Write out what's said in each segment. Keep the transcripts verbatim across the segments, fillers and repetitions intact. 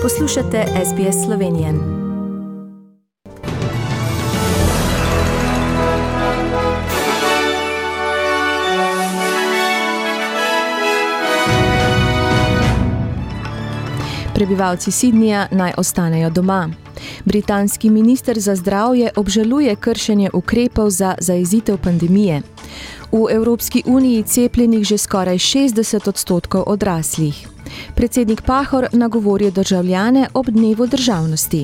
Poslušate S B S Slovenije. Prebivalci Sydneyja naj ostanejo doma. Britanski minister za zdravje obžaluje kršenje ukrepov za zajezitev pandemije. V Evropski uniji cepljenih že skoraj šestdeset odstotkov odraslih. Predsednik Pahor nagovori državljane ob dnevu državnosti.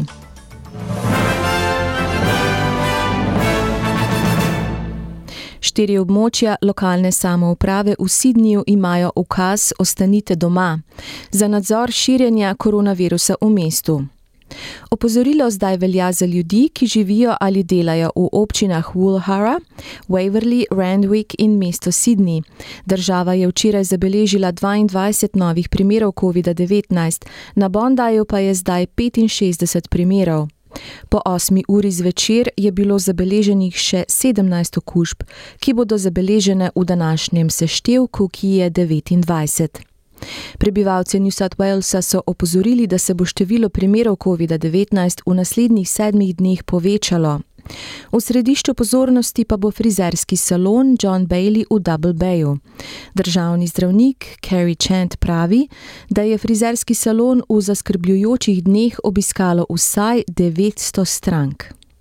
Štiri območja lokalne samouprave v Sydneyju imajo ukaz ostanite doma za nadzor širjenja koronavirusa v mestu. Opozorilo zdaj velja za ljudi, ki živijo ali delajo v občinah Woolhara, Waverley, Randwick in mesto Sydney. Država je včeraj zabeležila dvaindvajset novih primerov covid devetnajst, na Bondyju pa je zdaj petinšestdeset primerov. Po osmi uri zvečer je bilo zabeleženih še sedemnajst okužb, ki bodo zabeležene v današnjem seštevku, ki je devetindvajset. Prebivalce New South Walesa so opozorili, da se bo število primerov covid devetnajst v naslednjih sedmih dneh povečalo. V središču pozornosti pa bo frizerski salon John Bailey v Double Bayu. Državni zdravnik Kerry Chant pravi, da je frizerski salon v zaskrbljujočih dneh obiskalo vsaj devetsto strank.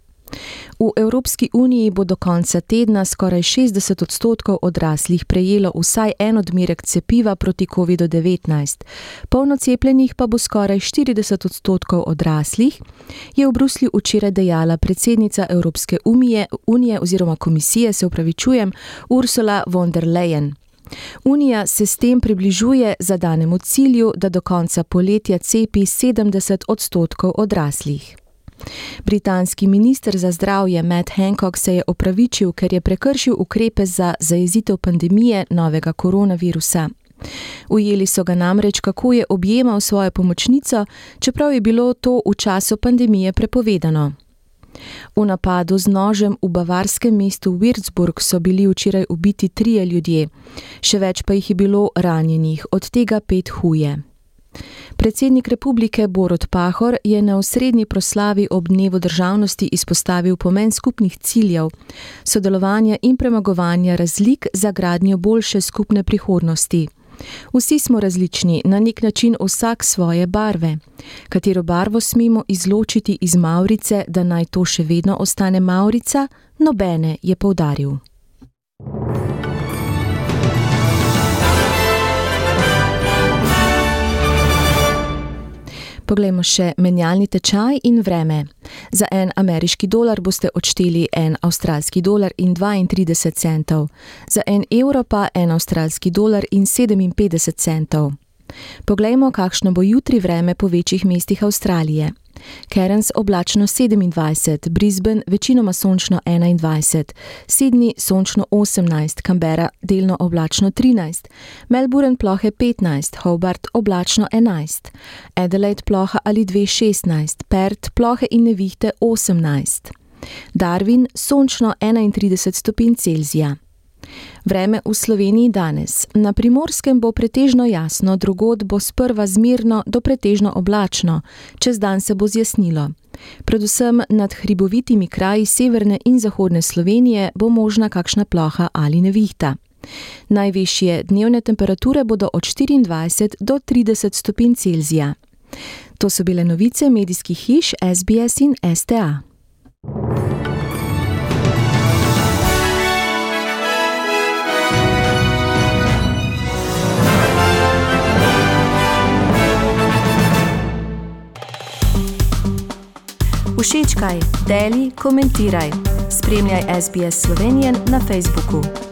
V Evropski uniji bo do konca tedna skoraj šestdeset odstotkov odraslih prejelo vsaj en odmerek cepiva proti covid devetnajst. Polno cepljenih pa bo skoraj štirideset odstotkov odraslih, je v Bruslju včeraj dejala predsednica Evropske unije, unije oziroma komisije, se opravičujem, Ursula von der Leyen. Unija se s tem približuje zadanemu cilju, da do konca poletja cepi sedemdeset odstotkov odraslih. Britanski minister za zdravje Matt Hancock se je opravičil, ker je prekršil ukrepe za zajezitev pandemije novega koronavirusa. Ujeli so ga namreč, kako je objemal svojo pomočnico, čeprav je bilo to v času pandemije prepovedano. V napadu z nožem v bavarskem mestu Würzburg so bili včeraj ubiti trije ljudje, še več pa jih je bilo ranjenih, od tega pet huje. Predsednik republike Borut Pahor je na osrednji proslavi ob dnevu državnosti izpostavil pomen skupnih ciljev, sodelovanja in premagovanja razlik za gradnjo boljše skupne prihodnosti. Vsi smo različni, na nek način vsak svoje barve. Katero barvo smemo izločiti iz mavrice, da naj to še vedno ostane mavrica? Nobene, je poudaril. Poglejmo še menjalni tečaj in vreme. Za en ameriški dolar boste odšteli en avstralski dolar in dvaintrideset centov, za en evro pa en avstralski dolar in sedeminpetdeset centov. Poglejmo, kakšno bo jutri vreme po večjih mestih Avstralije. Cairns oblačno sedemindvajset, Brisbane večinoma sončno enaindvajset, Sydney sončno osemnajst, Canberra delno oblačno trinajst, Melbourne plohe petnajst, Hobart oblačno enajst, Adelaide ploha ali dve šestnajst, Perth plohe in nevihte osemnajst, Darwin sončno enaintrideset stopinj Celzija. Vreme v Sloveniji danes. Na Primorskem bo pretežno jasno, drugod bo sprva zmerno do pretežno oblačno, čez dan se bo zjasnilo. Predvsem nad hribovitimi kraji severne in zahodne Slovenije bo možna kakšna ploha ali nevihta. Najvišje dnevne temperature bodo od štiriindvajset do trideset stopinj Celzija. To so bile novice medijskih hiš S B S in S T A. Všečkaj, deli, komentiraj. Spremljaj S B S Slovenije na Facebooku.